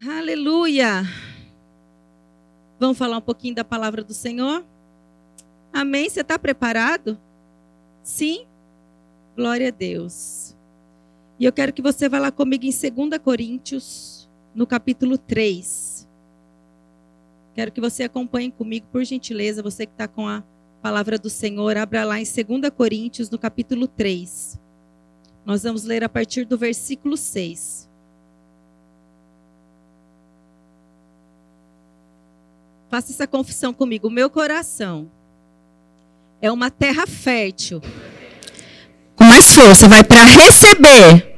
Aleluia! Vamos falar um pouquinho da palavra do Senhor? Amém? Você está preparado? Sim? Glória a Deus. E eu quero que você vá lá comigo em 2 Coríntios, no capítulo 3. Quero que você acompanhe comigo, por gentileza, você que está com a palavra do Senhor, abra lá em 2 Coríntios, no capítulo 3. Nós vamos ler a partir do versículo 6. Faça essa confissão comigo. O meu coração é uma terra fértil. Com mais força, vai para receber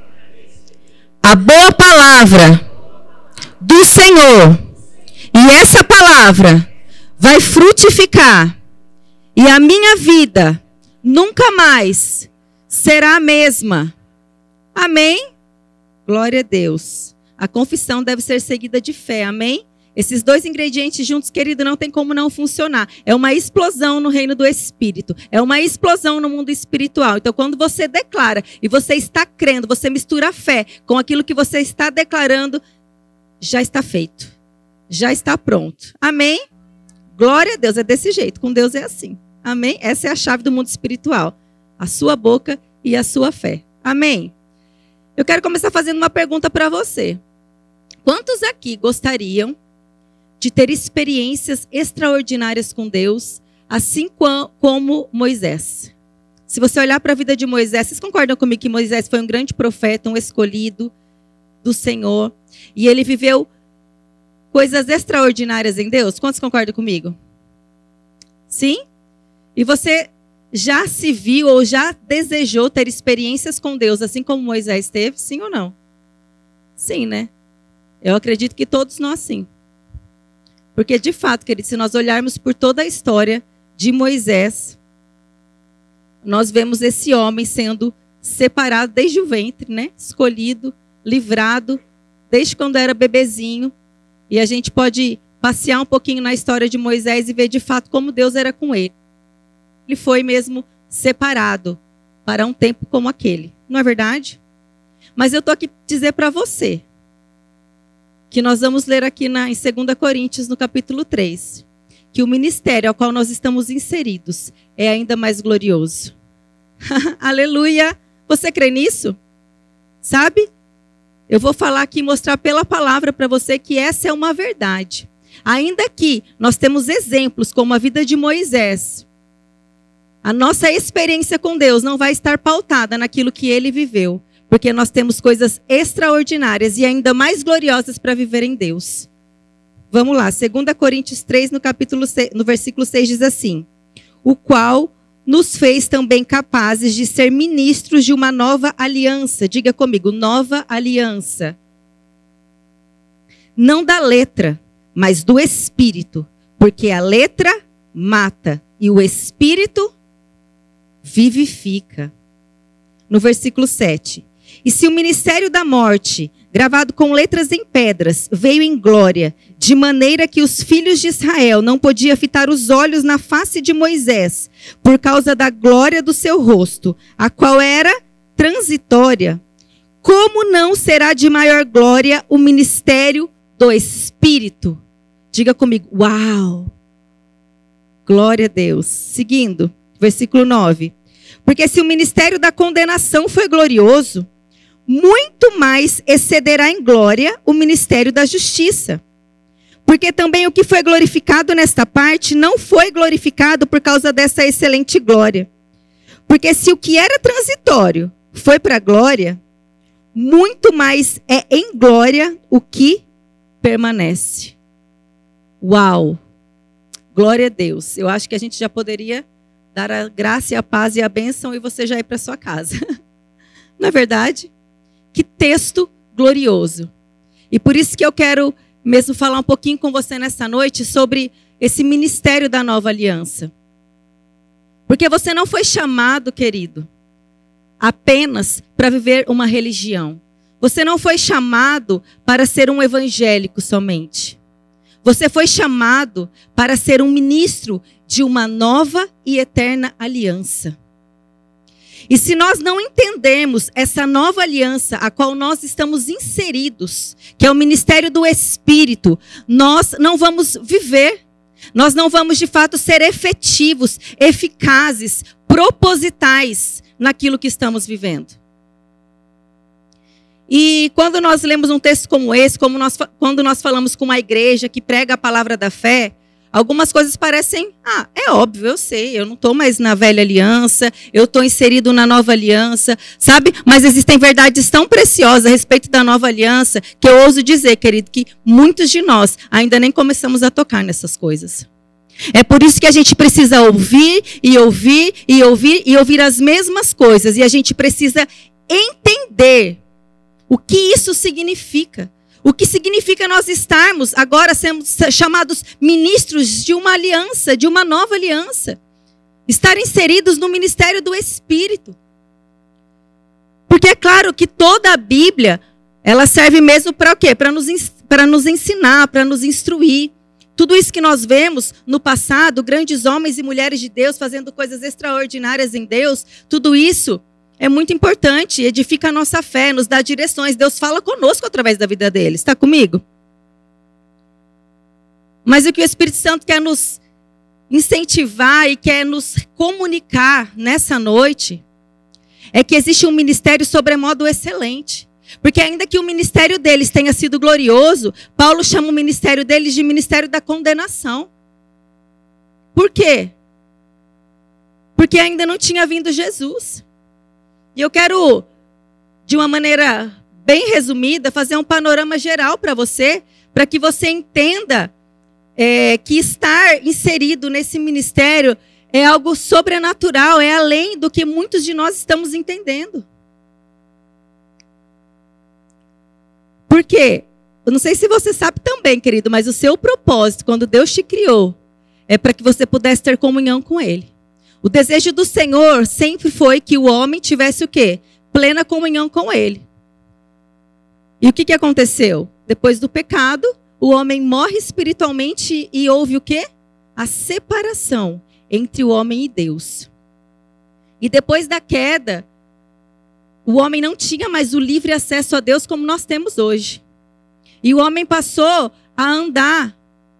a boa palavra do Senhor. E essa palavra vai frutificar. E a minha vida nunca mais será a mesma. Amém? Glória a Deus. A confissão deve ser seguida de fé. Amém? Esses dois ingredientes juntos, querido, não tem como não funcionar. É uma explosão no reino do Espírito. É uma explosão no mundo espiritual. Então, quando você declara e você está crendo, você mistura a fé com aquilo que você está declarando, já está feito. Já está pronto. Amém? Glória a Deus. É desse jeito. Com Deus é assim. Amém? Essa é a chave do mundo espiritual. A sua boca e a sua fé. Amém? Eu quero começar fazendo uma pergunta para você. Quantos aqui gostariam de ter experiências extraordinárias com Deus, assim como Moisés? Se você olhar para a vida de Moisés, vocês concordam comigo que Moisés foi um grande profeta, um escolhido do Senhor, e ele viveu coisas extraordinárias em Deus? Quantos concordam comigo? Sim? E você já se viu ou já desejou ter experiências com Deus, assim como Moisés teve? Sim ou não? Sim, né? Eu acredito que todos nós sim. Porque, de fato, querido, se nós olharmos por toda a história de Moisés, nós vemos esse homem sendo separado desde o ventre, né? Escolhido, livrado, desde quando era bebezinho. E a gente pode passear um pouquinho na história de Moisés e ver, de fato, como Deus era com ele. Ele foi mesmo separado para um tempo como aquele. Não é verdade? Mas eu estou aqui para dizer para você que nós vamos ler aqui em 2 Coríntios, no capítulo 3, que o ministério ao qual nós estamos inseridos é ainda mais glorioso. Aleluia! Você crê nisso? Sabe? Eu vou falar aqui e mostrar pela palavra para você que essa é uma verdade. Ainda que nós temos exemplos como a vida de Moisés, a nossa experiência com Deus não vai estar pautada naquilo que ele viveu. Porque nós temos coisas extraordinárias e ainda mais gloriosas para viver em Deus. Vamos lá, 2 Coríntios 3, no versículo 6 diz assim: o qual nos fez também capazes de ser ministros de uma nova aliança. Diga comigo, nova aliança. Não da letra, mas do Espírito. Porque a letra mata e o Espírito vivifica. No versículo 7. E se o ministério da morte, gravado com letras em pedras, veio em glória, de maneira que os filhos de Israel não podiam fitar os olhos na face de Moisés, por causa da glória do seu rosto, a qual era transitória, como não será de maior glória o ministério do Espírito? Diga comigo, uau! Glória a Deus. Seguindo, versículo 9. Porque se o ministério da condenação foi glorioso, muito mais excederá em glória o ministério da justiça. Porque também o que foi glorificado nesta parte não foi glorificado por causa dessa excelente glória. Porque se o que era transitório foi para a glória, muito mais é em glória o que permanece. Uau! Glória a Deus. Eu acho que a gente já poderia dar a graça e a paz e a bênção e você já ir para sua casa. Não é verdade? Que texto glorioso. E por isso que eu quero mesmo falar um pouquinho com você nessa noite sobre esse ministério da nova aliança. Porque você não foi chamado, querido, apenas para viver uma religião. Você não foi chamado para ser um evangélico somente. Você foi chamado para ser um ministro de uma nova e eterna aliança. E se nós não entendemos essa nova aliança a qual nós estamos inseridos, que é o ministério do Espírito, nós não vamos viver. Nós não vamos, de fato, ser efetivos, eficazes, propositais naquilo que estamos vivendo. E quando nós lemos um texto como esse, quando nós falamos com uma igreja que prega a palavra da fé, algumas coisas parecem, é óbvio, eu sei, eu não estou mais na velha aliança, eu estou inserido na nova aliança, sabe? Mas existem verdades tão preciosas a respeito da nova aliança, que eu ouso dizer, querido, que muitos de nós ainda nem começamos a tocar nessas coisas. É por isso que a gente precisa ouvir e ouvir e ouvir e ouvir as mesmas coisas. E a gente precisa entender o que isso significa. O que significa nós estarmos agora sendo chamados ministros de uma aliança, de uma nova aliança. Estar inseridos no ministério do Espírito. Porque é claro que toda a Bíblia, ela serve mesmo para o quê? Para nos ensinar, para nos instruir. Tudo isso que nós vemos no passado, grandes homens e mulheres de Deus fazendo coisas extraordinárias em Deus, tudo isso é muito importante, edifica a nossa fé, nos dá direções. Deus fala conosco através da vida deles. Está comigo? Mas o que o Espírito Santo quer nos incentivar e quer nos comunicar nessa noite é que existe um ministério sobremodo excelente. Porque ainda que o ministério deles tenha sido glorioso, Paulo chama o ministério deles de ministério da condenação. Por quê? Porque ainda não tinha vindo Jesus. E eu quero, de uma maneira bem resumida, fazer um panorama geral para você, para que você entenda que estar inserido nesse ministério é algo sobrenatural, é além do que muitos de nós estamos entendendo. Por quê? Eu não sei se você sabe também, querido, mas o seu propósito, quando Deus te criou, é para que você pudesse ter comunhão com Ele. O desejo do Senhor sempre foi que o homem tivesse o quê? Plena comunhão com Ele. E o que aconteceu? Depois do pecado, o homem morre espiritualmente e houve o quê? A separação entre o homem e Deus. E depois da queda, o homem não tinha mais o livre acesso a Deus como nós temos hoje. E o homem passou a andar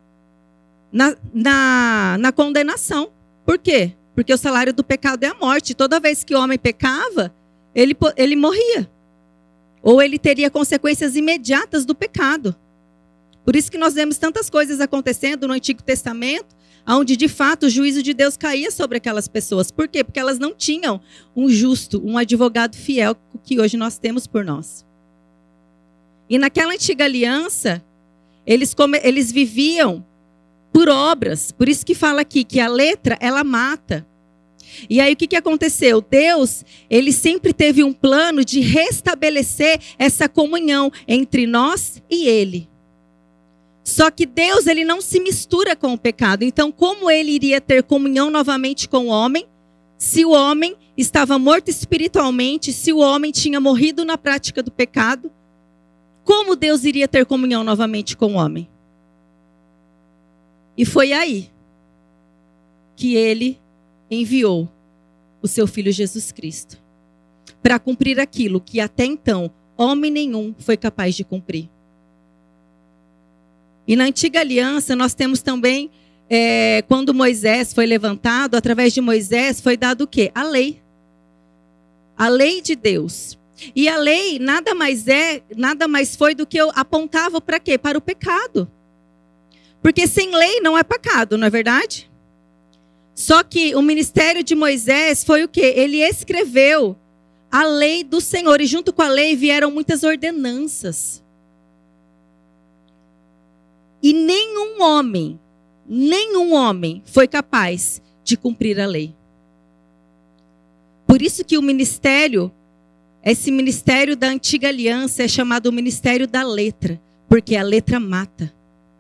na condenação. Por quê? Porque o salário do pecado é a morte. Toda vez que o homem pecava, ele morria. Ou ele teria consequências imediatas do pecado. Por isso que nós vemos tantas coisas acontecendo no Antigo Testamento, onde de fato o juízo de Deus caía sobre aquelas pessoas. Por quê? Porque elas não tinham um justo, um advogado fiel que hoje nós temos por nós. E naquela antiga aliança, eles viviam por obras. Por isso que fala aqui que a letra, ela mata. E aí o que aconteceu? Deus, ele sempre teve um plano de restabelecer essa comunhão entre nós e Ele. Só que Deus, ele não se mistura com o pecado. Então, como ele iria ter comunhão novamente com o homem, se o homem estava morto espiritualmente, se o homem tinha morrido na prática do pecado, como Deus iria ter comunhão novamente com o homem? E foi aí que ele enviou o seu Filho Jesus Cristo para cumprir aquilo que até então homem nenhum foi capaz de cumprir. E na antiga aliança nós temos também, quando Moisés foi levantado, através de Moisés foi dado o quê? A lei. A lei de Deus. E a lei nada mais foi do que apontava para quê? Para o pecado. Porque sem lei não é pecado, não é verdade? Só que o ministério de Moisés foi o quê? Ele escreveu a lei do Senhor e junto com a lei vieram muitas ordenanças. E nenhum homem foi capaz de cumprir a lei. Por isso que o ministério, esse ministério da antiga aliança é chamado o ministério da letra, porque a letra mata.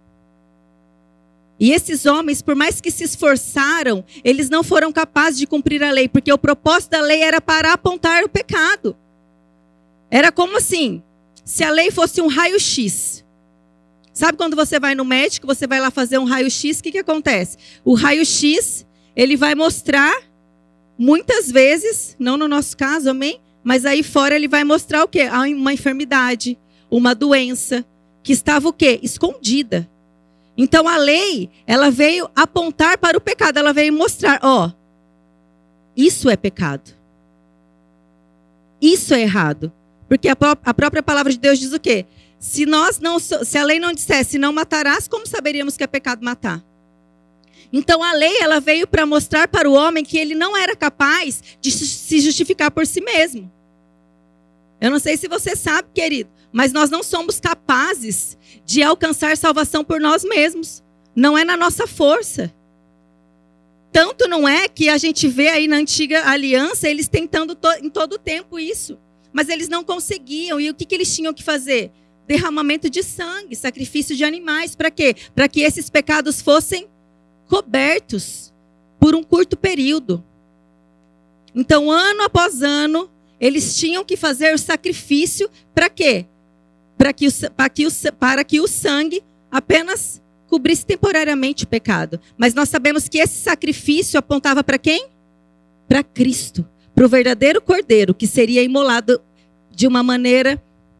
E esses homens, por mais que se esforçaram, eles não foram capazes de cumprir a lei, porque o propósito da lei era para apontar o pecado. Era como assim, se a lei fosse um raio-x. Sabe quando você vai no médico, você vai lá fazer um raio-x, o que acontece? O raio-x, ele vai mostrar muitas vezes, não no nosso caso, amém? Mas aí fora ele vai mostrar o quê? Uma enfermidade, uma doença, que estava o quê? Escondida. Então a lei, ela veio apontar para o pecado, ela veio mostrar, ó, isso é pecado. Isso é errado. Porque a própria palavra de Deus diz o quê? Se a lei não dissesse, não matarás, como saberíamos que é pecado matar? Então a lei, ela veio para mostrar para o homem que ele não era capaz de se justificar por si mesmo. Eu não sei se você sabe, querido, mas nós não somos capazes de alcançar salvação por nós mesmos. Não é na nossa força. Tanto não é que a gente vê aí na antiga aliança, eles tentando em todo o tempo isso. Mas eles não conseguiam. E o que eles tinham que fazer? Derramamento de sangue, sacrifício de animais. Para quê? Para que esses pecados fossem cobertos por um curto período. Então, ano após ano, eles tinham que fazer o sacrifício para quê? Para que o sangue apenas cobrisse temporariamente o pecado. Mas nós sabemos que esse sacrifício apontava para quem? Para Cristo. Para o verdadeiro cordeiro, que seria imolado de uma maneira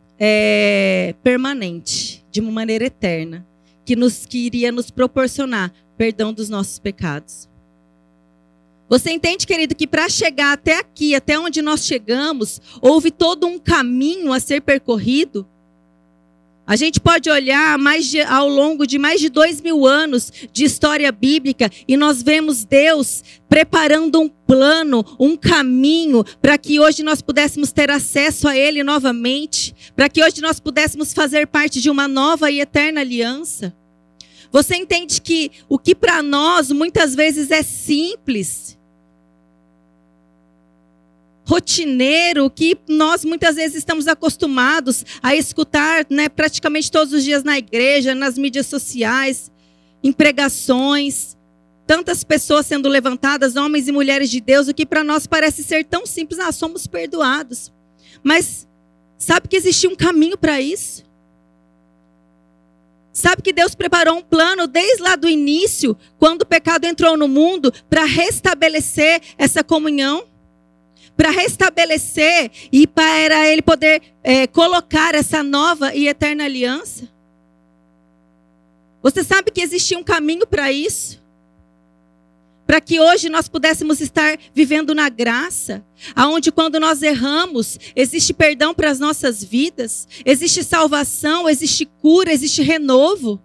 permanente, de uma maneira eterna, que iria nos proporcionar perdão dos nossos pecados. Você entende, querido, que para chegar até aqui, até onde nós chegamos, houve todo um caminho a ser percorrido? A gente pode olhar ao longo de mais de 2000 anos de história bíblica e nós vemos Deus preparando um plano, um caminho para que hoje nós pudéssemos ter acesso a Ele novamente, para que hoje nós pudéssemos fazer parte de uma nova e eterna aliança. Você entende que o que para nós muitas vezes é simples, rotineiro, que nós muitas vezes estamos acostumados a escutar, né, praticamente todos os dias na igreja, nas mídias sociais, em pregações, tantas pessoas sendo levantadas, homens e mulheres de Deus, o que para nós parece ser tão simples, somos perdoados. Mas sabe que existia um caminho para isso? Sabe que Deus preparou um plano desde lá do início, quando o pecado entrou no mundo, para restabelecer essa comunhão? Para restabelecer e para Ele poder colocar essa nova e eterna aliança? Você sabe que existia um caminho para isso? Para que hoje nós pudéssemos estar vivendo na graça, aonde quando nós erramos, existe perdão para as nossas vidas, existe salvação, existe cura, existe renovo.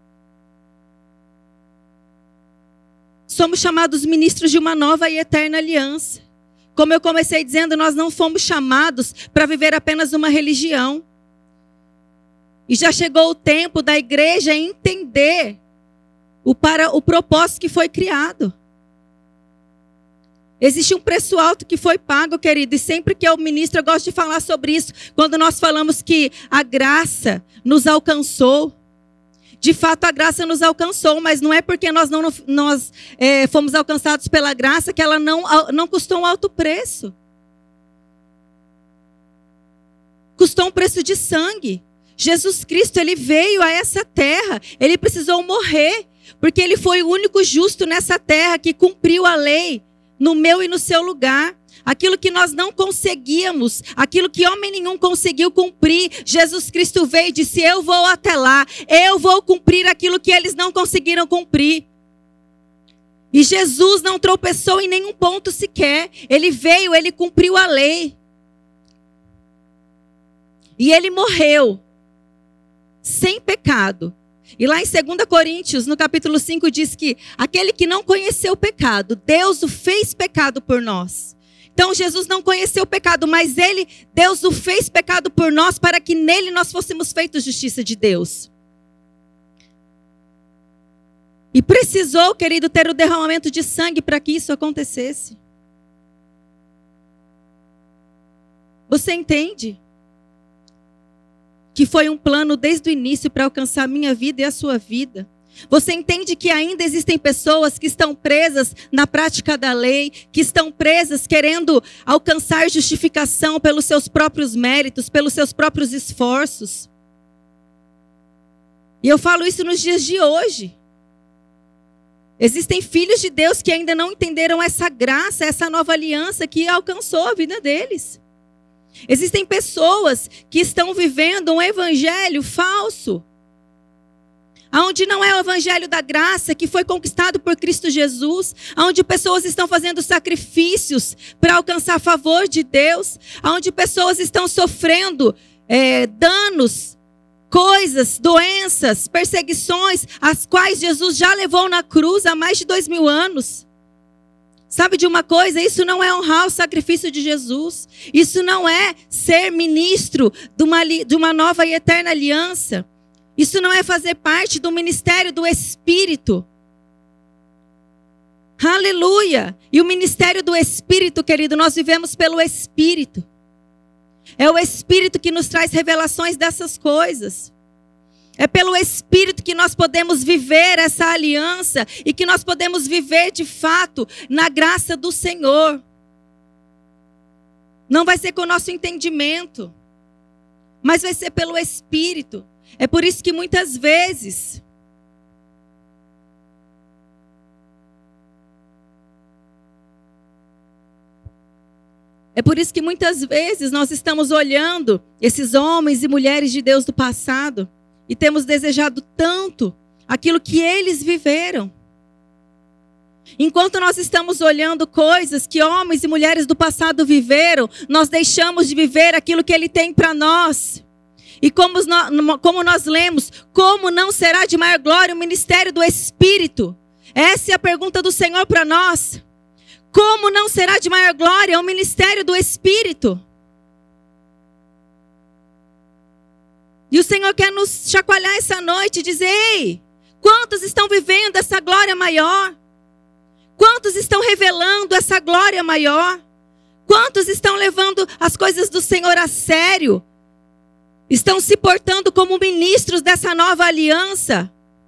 Somos chamados ministros de uma nova e eterna aliança. Como eu comecei dizendo, nós não fomos chamados para viver apenas uma religião. E já chegou o tempo da igreja entender o propósito que foi criado. Existe um preço alto que foi pago, querido. E sempre que eu ministro, eu gosto de falar sobre isso. Quando nós falamos que a graça nos alcançou. De fato, a graça nos alcançou, mas não é porque nós fomos alcançados pela graça que ela não custou um alto preço. Custou um preço de sangue. Jesus Cristo, ele veio a essa terra, ele precisou morrer, porque ele foi o único justo nessa terra que cumpriu a lei, no meu e no seu lugar. Aquilo que nós não conseguíamos, aquilo que homem nenhum conseguiu cumprir, Jesus Cristo veio e disse, eu vou até lá, eu vou cumprir aquilo que eles não conseguiram cumprir. E Jesus não tropeçou em nenhum ponto sequer, ele veio, ele cumpriu a lei. E ele morreu, sem pecado. E lá em 2 Coríntios, no capítulo 5, diz que aquele que não conheceu o pecado, Deus o fez pecado por nós. Então Jesus não conheceu o pecado, mas Deus o fez pecado por nós para que nele nós fôssemos feitos justiça de Deus. E precisou, querido, ter o derramamento de sangue para que isso acontecesse. Você entende? Que foi um plano desde o início para alcançar a minha vida e a sua vida. Você entende que ainda existem pessoas que estão presas na prática da lei, que estão presas querendo alcançar justificação pelos seus próprios méritos, pelos seus próprios esforços. E eu falo isso nos dias de hoje. Existem filhos de Deus que ainda não entenderam essa graça, essa nova aliança que alcançou a vida deles. Existem pessoas que estão vivendo um evangelho falso, onde não é o evangelho da graça que foi conquistado por Cristo Jesus, onde pessoas estão fazendo sacrifícios para alcançar favor de Deus, onde pessoas estão sofrendo danos, coisas, doenças, perseguições, as quais Jesus já levou na cruz há mais de 2000 anos. Sabe de uma coisa? Isso não é honrar o sacrifício de Jesus. Isso não é ser ministro de uma nova e eterna aliança. Isso não é fazer parte do ministério do Espírito. Aleluia! E o ministério do Espírito, querido, nós vivemos pelo Espírito. É o Espírito que nos traz revelações dessas coisas. É pelo Espírito que nós podemos viver essa aliança e que nós podemos viver de fato na graça do Senhor. Não vai ser com o nosso entendimento, mas vai ser pelo Espírito. É por isso que muitas vezes nós estamos olhando esses homens e mulheres de Deus do passado e temos desejado tanto aquilo que eles viveram. Enquanto nós estamos olhando coisas que homens e mulheres do passado viveram, nós deixamos de viver aquilo que Ele tem para nós. E como nós lemos, como não será de maior glória o ministério do Espírito? Essa é a pergunta do Senhor para nós. Como não será de maior glória o ministério do Espírito? E o Senhor quer nos chacoalhar essa noite e dizer: ei, quantos estão vivendo essa glória maior? Quantos estão revelando essa glória maior? Quantos estão levando as coisas do Senhor a sério? Estão se portando como ministros dessa nova aliança?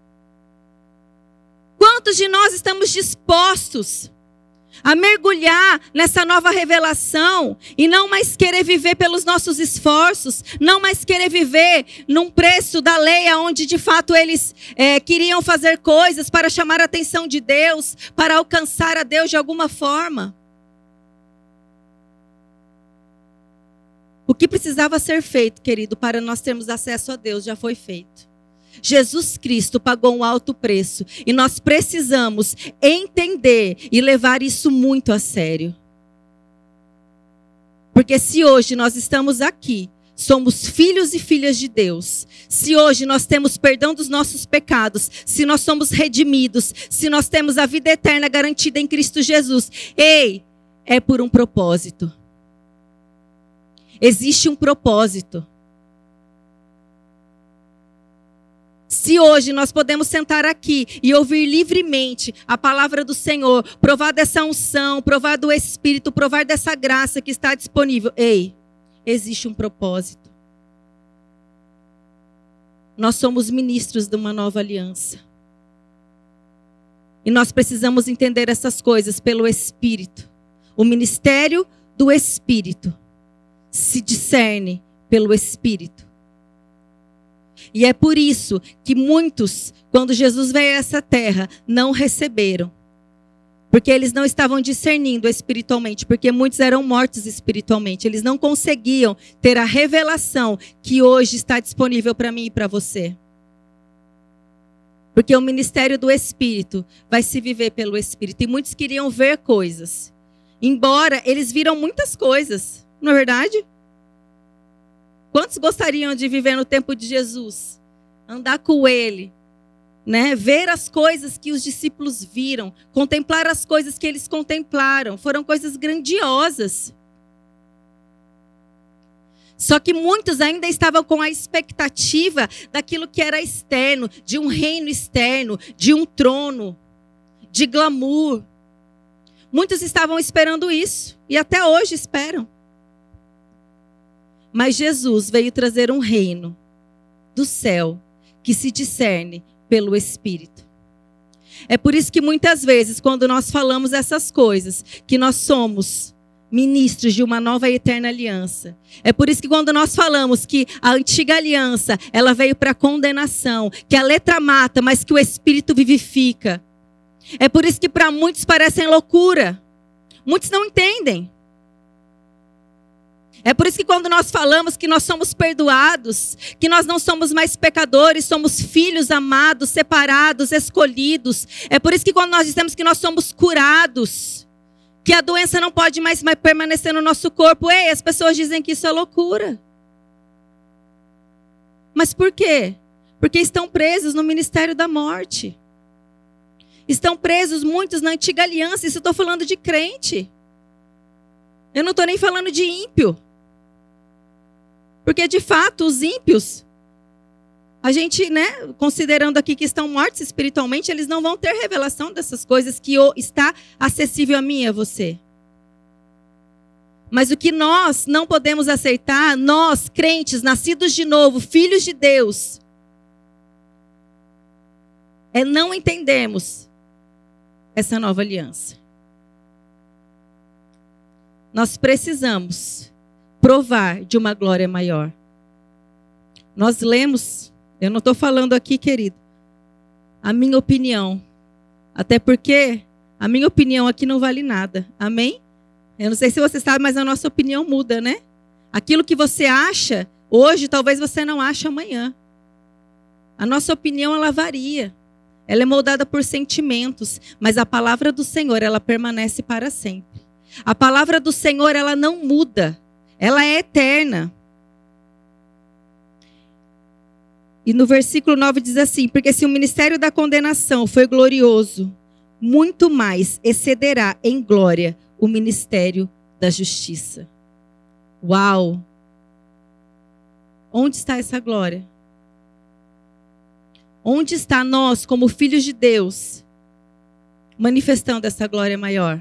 Quantos de nós estamos dispostos a mergulhar nessa nova revelação e não mais querer viver pelos nossos esforços, não mais querer viver num preço da lei onde de fato eles queriam fazer coisas para chamar a atenção de Deus, para alcançar a Deus de alguma forma? O que precisava ser feito, querido, para nós termos acesso a Deus já foi feito. Jesus Cristo pagou um alto preço e nós precisamos entender e levar isso muito a sério. Porque se hoje nós estamos aqui, somos filhos e filhas de Deus, se hoje nós temos perdão dos nossos pecados, se nós somos redimidos, se nós temos a vida eterna garantida em Cristo Jesus, é por um propósito. Existe um propósito. Se hoje nós podemos sentar aqui e ouvir livremente a palavra do Senhor, provar dessa unção, provar do Espírito, provar dessa graça que está disponível, existe um propósito. Nós somos ministros de uma nova aliança. E nós precisamos entender essas coisas pelo Espírito. O ministério do Espírito se discerne pelo Espírito. E é por isso que muitos, quando Jesus veio a essa terra, não receberam. Porque eles não estavam discernindo espiritualmente, porque muitos eram mortos espiritualmente. Eles não conseguiam ter a revelação que hoje está disponível para mim e para você. Porque o ministério do Espírito vai se viver pelo Espírito. E muitos queriam ver coisas. Embora eles viram muitas coisas, não é verdade? Quantos gostariam de viver no tempo de Jesus? Andar com Ele, né? Ver as coisas que os discípulos viram, contemplar as coisas que eles contemplaram. Foram coisas grandiosas. Só que muitos ainda estavam com a expectativa daquilo que era externo, de um reino externo, de um trono, de glamour. Muitos estavam esperando isso e até hoje esperam. Mas Jesus veio trazer um reino do céu que se discerne pelo Espírito. É por isso que muitas vezes, quando nós falamos essas coisas, que nós somos ministros de uma nova e eterna aliança. É por isso que quando nós falamos que a antiga aliança, ela veio para condenação, que a letra mata, mas que o Espírito vivifica. É por isso que para muitos parecem loucura. Muitos não entendem. É por isso que quando nós falamos que nós somos perdoados, que nós não somos mais pecadores, somos filhos amados, separados, escolhidos. É por isso que quando nós dizemos que nós somos curados, que a doença não pode mais permanecer no nosso corpo, as pessoas dizem que isso é loucura. Mas por quê? Porque estão presos no ministério da morte. Estão presos muitos na antiga aliança, isso eu estou falando de crente. Eu não estou nem falando de ímpio. Porque, de fato, os ímpios, a gente, considerando aqui que estão mortos espiritualmente, eles não vão ter revelação dessas coisas que está acessível a mim e a você. Mas o que nós não podemos aceitar, nós, crentes, nascidos de novo, filhos de Deus, é não entendermos essa nova aliança. Nós precisamos provar de uma glória maior. Nós lemos, eu não estou falando aqui, querido, a minha opinião. Até porque a minha opinião aqui não vale nada. Amém? Eu não sei se você sabe, mas a nossa opinião muda, né? Aquilo que você acha hoje, talvez você não ache amanhã. A nossa opinião, ela varia. Ela é moldada por sentimentos. Mas a palavra do Senhor, ela permanece para sempre. A palavra do Senhor, ela não muda. Ela é eterna. E no versículo 9 diz assim: porque se o ministério da condenação foi glorioso, muito mais excederá em glória o ministério da justiça. Uau! Onde está essa glória? Onde está nós, como filhos de Deus, manifestando essa glória maior?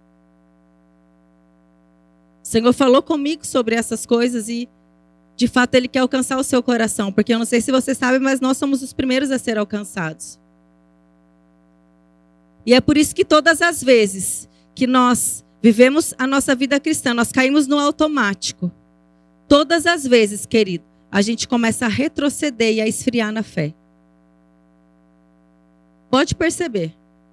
O Senhor falou comigo sobre essas coisas e, de fato, Ele quer alcançar o seu coração. Porque eu não sei se você sabe, mas nós somos os primeiros a ser alcançados. E é por isso que todas as vezes que nós vivemos a nossa vida cristã, nós caímos no automático. Todas as vezes, querido, a gente começa a retroceder e a esfriar na fé. Pode perceber.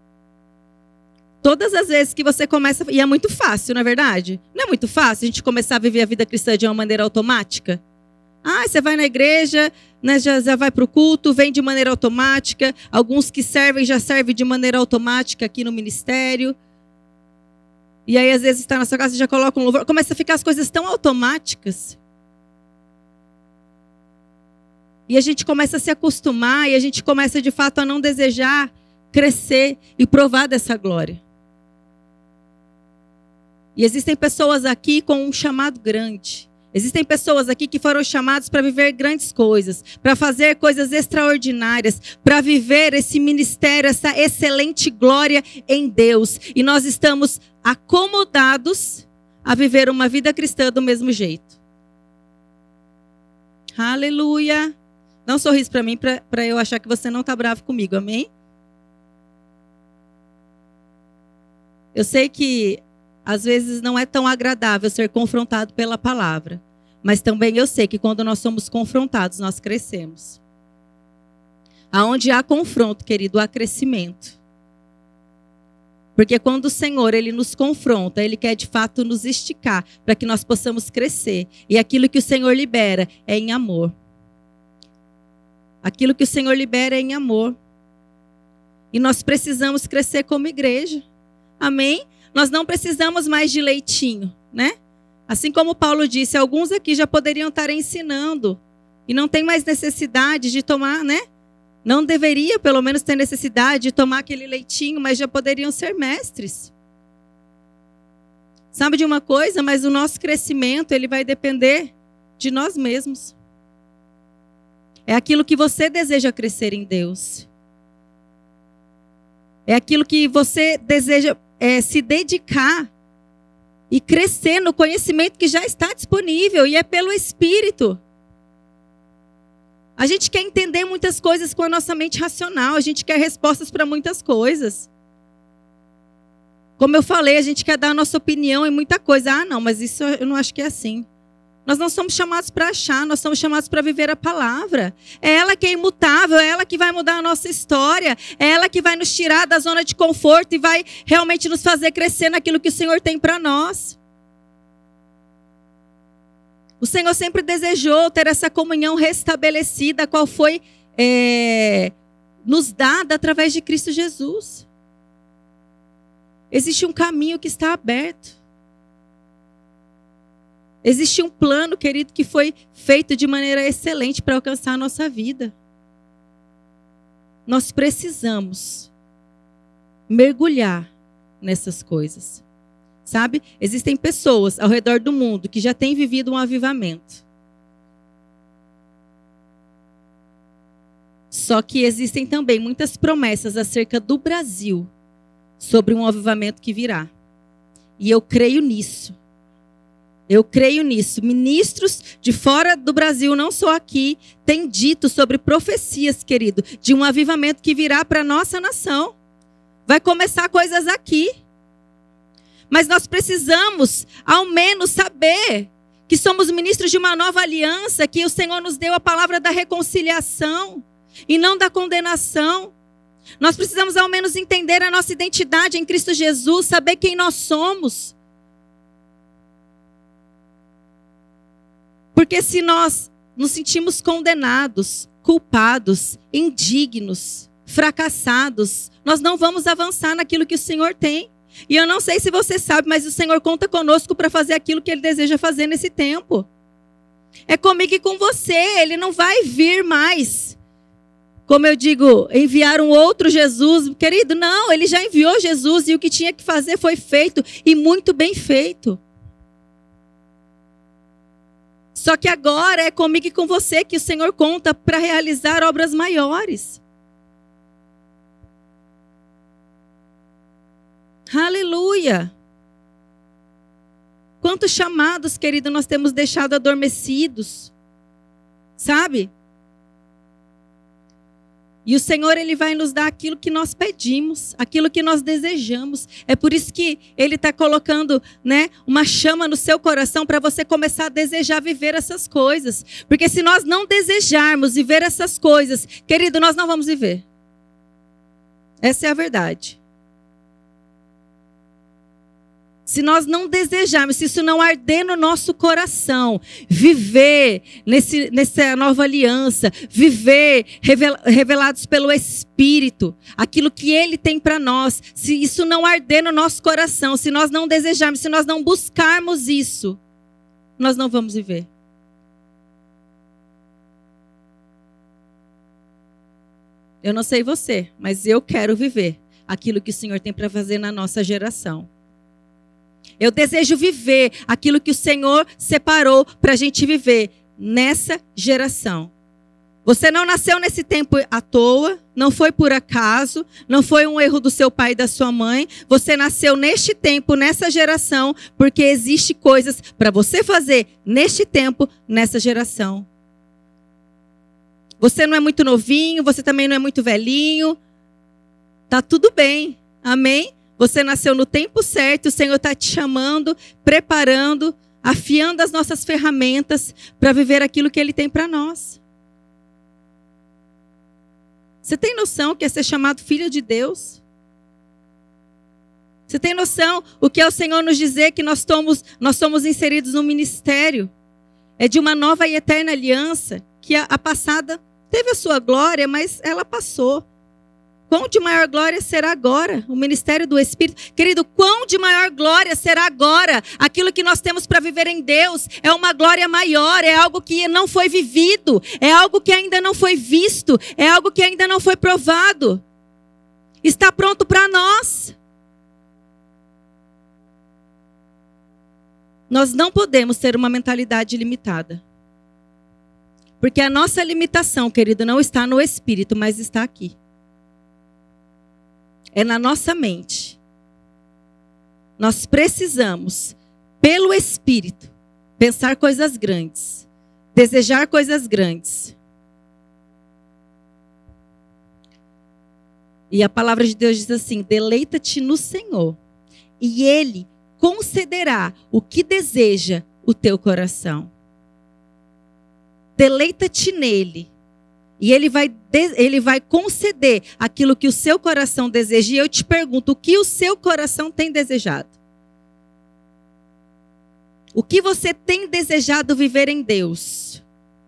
Todas as vezes que você começa... E é muito fácil, não é verdade? Não é muito fácil a gente começar a viver a vida cristã de uma maneira automática? Você vai na igreja, já vai para o culto, vem de maneira automática. Alguns que servem, já servem de maneira automática aqui no ministério. E aí, às vezes, está na sua casa e já coloca um louvor. Começa a ficar as coisas tão automáticas. E a gente começa a se acostumar e a gente começa, de fato, a não desejar crescer e provar dessa glória. E existem pessoas aqui com um chamado grande. Existem pessoas aqui que foram chamadas para viver grandes coisas, para fazer coisas extraordinárias, para viver esse ministério, essa excelente glória em Deus. E nós estamos acomodados a viver uma vida cristã do mesmo jeito. Aleluia! Dá um sorriso para mim, para eu achar que você não está bravo comigo, amém? Eu sei que às vezes não é tão agradável ser confrontado pela palavra. Mas também eu sei que quando nós somos confrontados, nós crescemos. Aonde há confronto, querido, há crescimento. Porque quando o Senhor, Ele nos confronta, Ele quer de fato nos esticar para que nós possamos crescer. E aquilo que o Senhor libera é em amor. Aquilo que o Senhor libera é em amor. E nós precisamos crescer como igreja. Amém? Nós não precisamos mais de leitinho, né? Assim como Paulo disse, alguns aqui já poderiam estar ensinando. E não tem mais necessidade de tomar, né? Não deveria, pelo menos, ter necessidade de tomar aquele leitinho, mas já poderiam ser mestres. Sabe de uma coisa? Mas o nosso crescimento, ele vai depender de nós mesmos. É aquilo que você deseja crescer em Deus. É aquilo que você deseja se dedicar e crescer no conhecimento que já está disponível e é pelo Espírito. A gente quer entender muitas coisas com a nossa mente racional, a gente quer respostas para muitas coisas. Como eu falei, a gente quer dar a nossa opinião em muita coisa. Não, mas isso eu não acho que é assim. Nós não somos chamados para achar, nós somos chamados para viver a palavra. É ela que é imutável, é ela que vai mudar a nossa história, é ela que vai nos tirar da zona de conforto e vai realmente nos fazer crescer naquilo que o Senhor tem para nós. O Senhor sempre desejou ter essa comunhão restabelecida, a qual foi nos dada através de Cristo Jesus. Existe um caminho que está aberto. Existe um plano, querido, que foi feito de maneira excelente para alcançar a nossa vida. Nós precisamos mergulhar nessas coisas. Sabe? Existem pessoas ao redor do mundo que já têm vivido um avivamento. Só que existem também muitas promessas acerca do Brasil sobre um avivamento que virá. E eu creio nisso. Eu creio nisso. Ministros de fora do Brasil, não só aqui, têm dito sobre profecias, querido, de um avivamento que virá para a nossa nação. Vai começar coisas aqui. Mas nós precisamos, ao menos, saber que somos ministros de uma nova aliança, que o Senhor nos deu a palavra da reconciliação e não da condenação. Nós precisamos, ao menos, entender a nossa identidade em Cristo Jesus, saber quem nós somos. Porque se nós nos sentimos condenados, culpados, indignos, fracassados, nós não vamos avançar naquilo que o Senhor tem. E eu não sei se você sabe, mas o Senhor conta conosco para fazer aquilo que Ele deseja fazer nesse tempo. É comigo e com você. Ele não vai vir mais, como eu digo, enviar um outro Jesus. Querido, não, Ele já enviou Jesus e o que tinha que fazer foi feito e muito bem feito. Só que agora é comigo e com você que o Senhor conta para realizar obras maiores. Aleluia! Quantos chamados, querido, nós temos deixado adormecidos, sabe? E o Senhor, Ele vai nos dar aquilo que nós pedimos, aquilo que nós desejamos. É por isso que Ele está colocando, né, uma chama no seu coração para você começar a desejar viver essas coisas. Porque se nós não desejarmos viver essas coisas, querido, nós não vamos viver. Essa é a verdade. Se nós não desejarmos, se isso não arder no nosso coração, viver nessa nova aliança, viver revelados pelo Espírito, aquilo que Ele tem para nós, se isso não arder no nosso coração, se nós não desejarmos, se nós não buscarmos isso, nós não vamos viver. Eu não sei você, mas eu quero viver aquilo que o Senhor tem para fazer na nossa geração. Eu desejo viver aquilo que o Senhor separou para a gente viver nessa geração. Você não nasceu nesse tempo à toa, não foi por acaso, não foi um erro do seu pai e da sua mãe. Você nasceu neste tempo, nessa geração, porque existe coisas para você fazer neste tempo, nessa geração. Você não é muito novinho, você também não é muito velhinho. Tá tudo bem, amém? Você nasceu no tempo certo, o Senhor está te chamando, preparando, afiando as nossas ferramentas para viver aquilo que Ele tem para nós. Você tem noção que é ser chamado filho de Deus? Você tem noção o que é o Senhor nos dizer que nós somos inseridos no ministério? É de uma nova e eterna aliança, que a passada teve a sua glória, mas ela passou. Quão de maior glória será agora o ministério do Espírito? Querido, quão de maior glória será agora aquilo que nós temos para viver em Deus? É uma glória maior, é algo que não foi vivido, é algo que ainda não foi visto, é algo que ainda não foi provado. Está pronto para nós. Nós não podemos ter uma mentalidade limitada. Porque a nossa limitação, querido, não está no Espírito, mas está aqui. É na nossa mente. Nós precisamos, pelo Espírito, pensar coisas grandes, desejar coisas grandes. E a palavra de Deus diz assim: deleita-te no Senhor, e Ele concederá o que deseja o teu coração. Deleita-te nele. E ele vai conceder aquilo que o seu coração deseja. E eu te pergunto, o que o seu coração tem desejado? O que você tem desejado viver em Deus?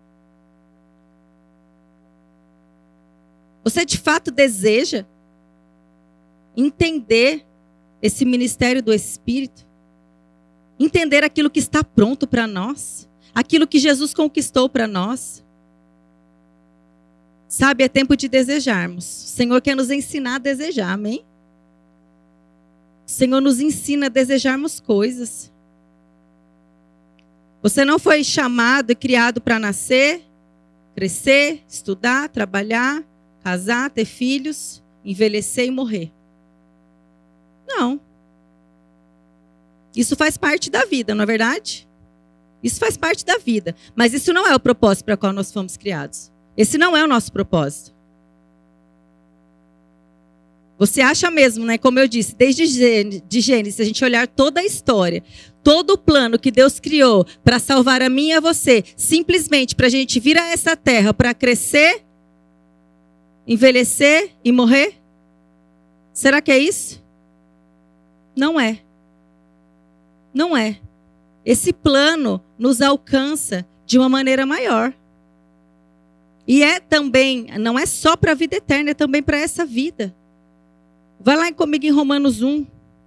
Você de fato deseja entender esse ministério do Espírito? Entender aquilo que está pronto para nós? Aquilo que Jesus conquistou para nós? Sabe, é tempo de desejarmos. O Senhor quer nos ensinar a desejar, amém? O Senhor nos ensina a desejarmos coisas. Você não foi chamado e criado para nascer, crescer, estudar, trabalhar, casar, ter filhos, envelhecer e morrer. Não. Isso faz parte da vida, não é verdade? Isso faz parte da vida. Mas isso não é o propósito para o qual nós fomos criados. Esse não é o nosso propósito. Você acha mesmo, né? Como eu disse, desde Gênesis, se a gente olhar toda a história, todo o plano que Deus criou para salvar a mim e a você, simplesmente para a gente vir a essa terra para crescer, envelhecer e morrer? Será que é isso? Não é. Não é. Esse plano nos alcança de uma maneira maior. E é também, não é só para a vida eterna, é também para essa vida. Vai lá comigo em Romanos 1.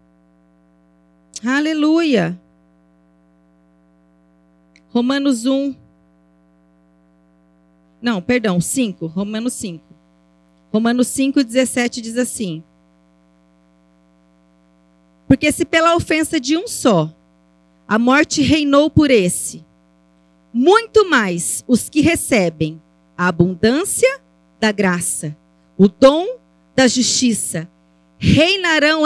Aleluia. Romanos 1. Não, perdão, 5. Romanos 5. Romanos 5, 17 diz assim: porque se pela ofensa de um só a morte reinou por esse, muito mais os que recebem a abundância da graça, o dom da justiça, reinarão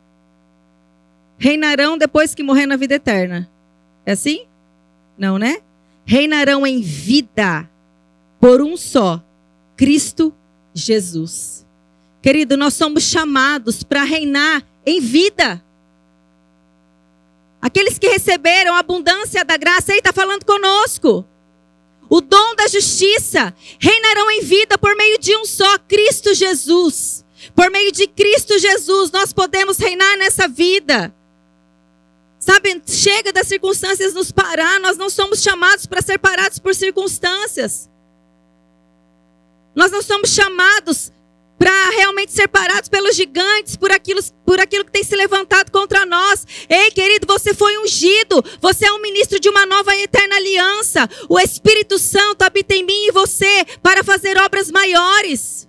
depois que morrer na vida eterna. É assim? Não, né? Reinarão em vida por um só, Cristo Jesus. Querido, nós somos chamados para reinar em vida. Aqueles que receberam a abundância da graça, ele está falando conosco. O dom da justiça reinarão em vida por meio de um só, Cristo Jesus. Por meio de Cristo Jesus, nós podemos reinar nessa vida. Sabe, chega das circunstâncias nos parar. Nós não somos chamados para ser parados por circunstâncias. Nós não somos chamados para realmente ser parados pelos gigantes, por aquilo que tem se levantado contra nós. Ei, querido, você foi ungido. Você é um ministro de uma nova e eterna aliança. O Espírito Santo habita em mim e você para fazer obras maiores.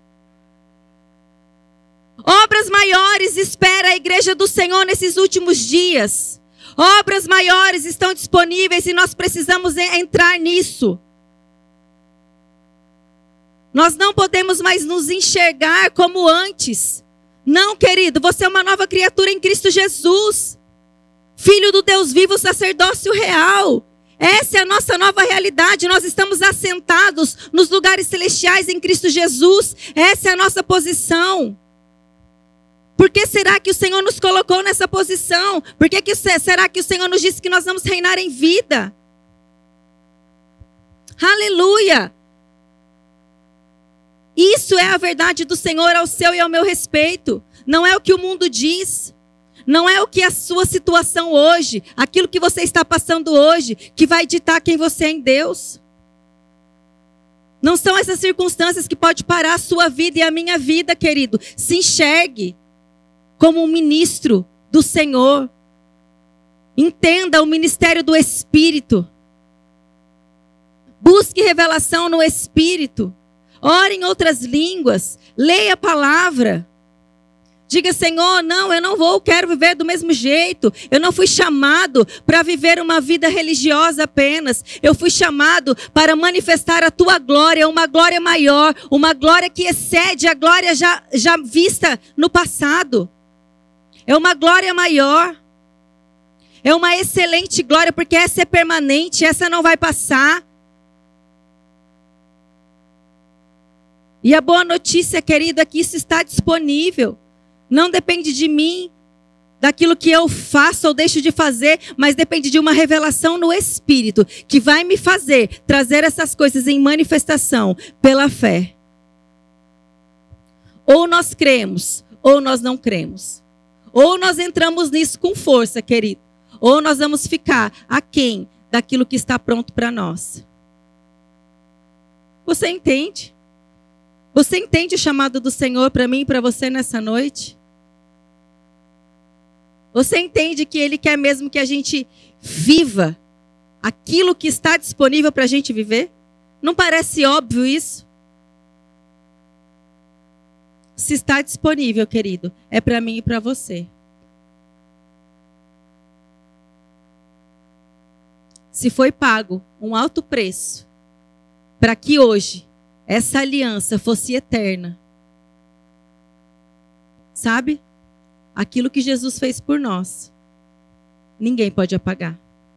Obras maiores espera a igreja do Senhor nesses últimos dias. Obras maiores estão disponíveis e nós precisamos entrar nisso. Nós não podemos mais nos enxergar como antes. Não, querido, você é uma nova criatura em Cristo Jesus. Filho do Deus vivo, sacerdócio real. Essa é a nossa nova realidade. Nós estamos assentados nos lugares celestiais em Cristo Jesus. Essa é a nossa posição. Por que será que o Senhor nos colocou nessa posição? Por que será que o Senhor nos disse que nós vamos reinar em vida? Aleluia! Isso é a verdade do Senhor ao seu e ao meu respeito. Não é o que o mundo diz. Não é o que a sua situação hoje, aquilo que você está passando hoje, que vai ditar quem você é em Deus. Não são essas circunstâncias que podem parar a sua vida e a minha vida, querido. Se enxergue como um ministro do Senhor. Entenda o ministério do Espírito. Busque revelação no Espírito. Ore em outras línguas. Leia a palavra. Diga, Senhor, não, eu não quero viver do mesmo jeito. Eu não fui chamado para viver uma vida religiosa apenas. Eu fui chamado para manifestar a tua glória, uma glória maior, uma glória que excede a glória já vista no passado. É uma glória maior. É uma excelente glória, porque essa é permanente, essa não vai passar. E a boa notícia, querido, é que isso está disponível. Não depende de mim. daquilo que eu faço ou deixo de fazer, mas depende de uma revelação no Espírito, que vai me fazer trazer essas coisas em manifestação pela fé. Ou nós cremos, ou nós não cremos. Ou nós entramos nisso com força, querido. Ou nós vamos ficar aquém daquilo que está pronto para nós. Você entende? Você entende o chamado do Senhor para mim e para você nessa noite? Você entende que Ele quer mesmo que a gente viva aquilo que está disponível para a gente viver? Não parece óbvio isso? Se está disponível, querido, é para mim e para você. Se foi pago um alto preço para que hoje essa aliança fosse eterna. Sabe? Aquilo que Jesus fez por nós, ninguém pode apagar.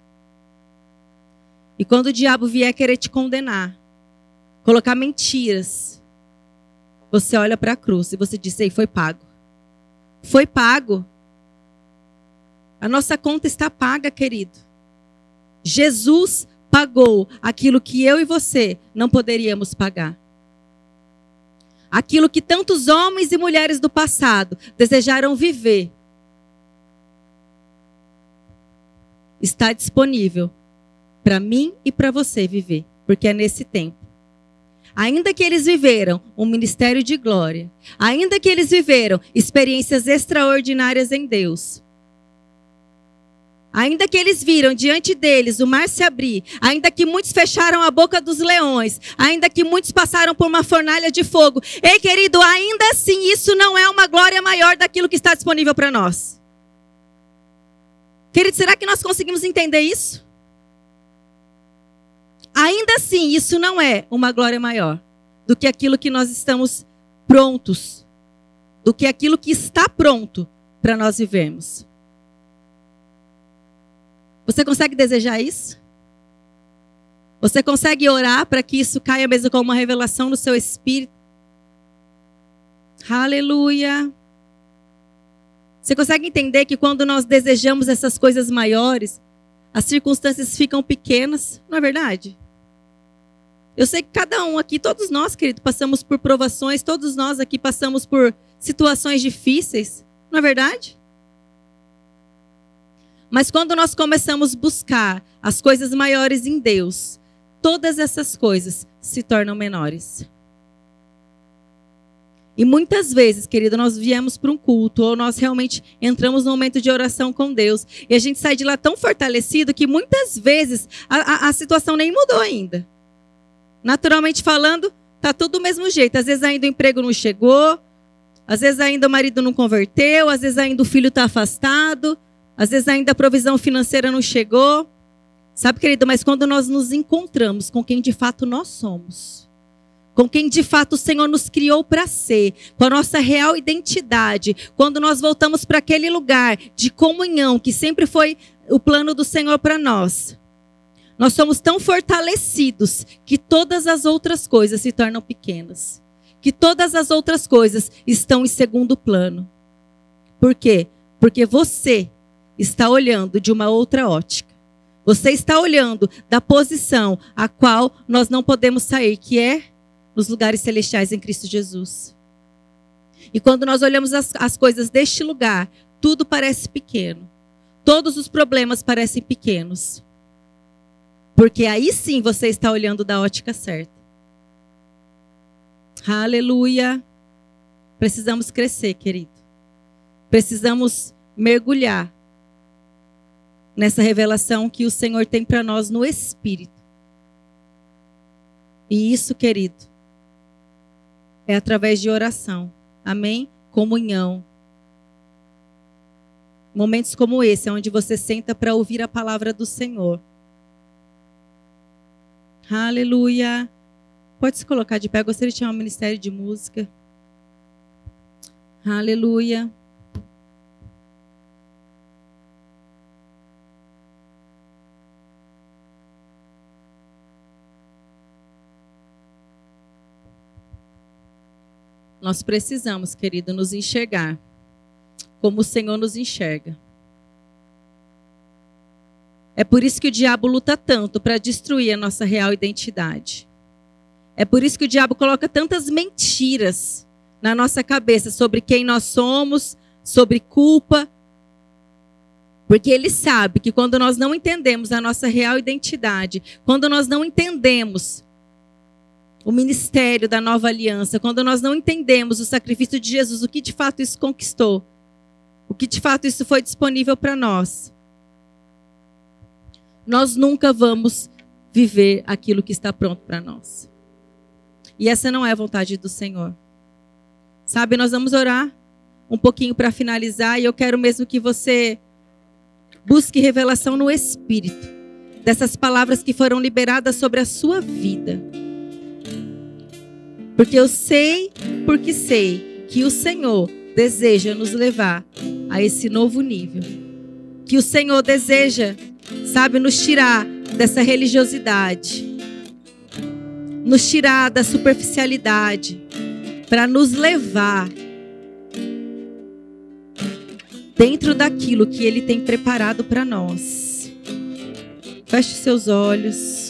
E quando o diabo vier querer te condenar, colocar mentiras, você olha para a cruz e você diz: ei, foi pago. Foi pago. A nossa conta está paga, querido. Jesus pagou aquilo que eu e você não poderíamos pagar. Aquilo que tantos homens e mulheres do passado desejaram viver está disponível para mim e para você viver, porque é nesse tempo. Ainda que eles viveram um ministério de glória, ainda que eles viveram experiências extraordinárias em Deus, ainda que eles viram diante deles o mar se abrir, ainda que muitos fecharam a boca dos leões, ainda que muitos passaram por uma fornalha de fogo. Ei, querido, ainda assim isso não é uma glória maior daquilo que está disponível para nós. Querido, será que nós conseguimos entender isso? Ainda assim, isso não é uma glória maior do que aquilo que nós estamos prontos, do que aquilo que está pronto para nós vivermos. Você consegue desejar isso? Você consegue orar para que isso caia mesmo como uma revelação no seu espírito? Aleluia! Você consegue entender que quando nós desejamos essas coisas maiores, as circunstâncias ficam pequenas, não é verdade? Eu sei que cada um aqui, todos nós, querido, passamos por provações, todos nós aqui passamos por situações difíceis, não é verdade? Mas quando nós começamos a buscar as coisas maiores em Deus, todas essas coisas se tornam menores. E muitas vezes, querido, nós viemos para um culto, ou nós realmente entramos num momento de oração com Deus, e a gente sai de lá tão fortalecido que muitas vezes a situação nem mudou ainda. Naturalmente falando, está tudo do mesmo jeito. Às vezes ainda o emprego não chegou, às vezes ainda o marido não converteu, às vezes ainda o filho está afastado, às vezes ainda a provisão financeira não chegou. Sabe, querido, mas quando nós nos encontramos com quem de fato nós somos, com quem de fato o Senhor nos criou para ser, com a nossa real identidade, quando nós voltamos para aquele lugar de comunhão que sempre foi o plano do Senhor para nós, nós somos tão fortalecidos que todas as outras coisas se tornam pequenas, que todas as outras coisas estão em segundo plano. Por quê? Porque você está olhando de uma outra ótica. Você está olhando da posição a qual nós não podemos sair, que é nos lugares celestiais em Cristo Jesus. E quando nós olhamos as coisas deste lugar, tudo parece pequeno. Todos os problemas parecem pequenos. Porque aí sim você está olhando da ótica certa. Aleluia. Precisamos crescer, querido. Precisamos mergulhar nessa revelação que o Senhor tem para nós no Espírito. E isso, querido, é através de oração. Amém? Comunhão. Momentos como esse, onde você senta para ouvir a palavra do Senhor. Aleluia. Pode se colocar de pé. Eu gostaria de chamar o ministério de música. Aleluia. Nós precisamos, querido, nos enxergar como o Senhor nos enxerga. É por isso que o diabo luta tanto para destruir a nossa real identidade. É por isso que o diabo coloca tantas mentiras na nossa cabeça sobre quem nós somos, sobre culpa. Porque ele sabe que quando nós não entendemos a nossa real identidade, quando nós não entendemos o ministério da nova aliança, quando nós não entendemos o sacrifício de Jesus, o que de fato isso conquistou, o que de fato isso foi disponível para nós, nós nunca vamos viver aquilo que está pronto para nós. E essa não é a vontade do Senhor. Sabe, nós vamos orar um pouquinho para finalizar, e eu quero mesmo que você busque revelação no Espírito dessas palavras que foram liberadas sobre a sua vida. Porque eu sei, porque sei que o Senhor deseja nos levar a esse novo nível. Que o Senhor deseja, sabe, nos tirar dessa religiosidade, nos tirar da superficialidade, para nos levar dentro daquilo que Ele tem preparado para nós. Feche seus olhos.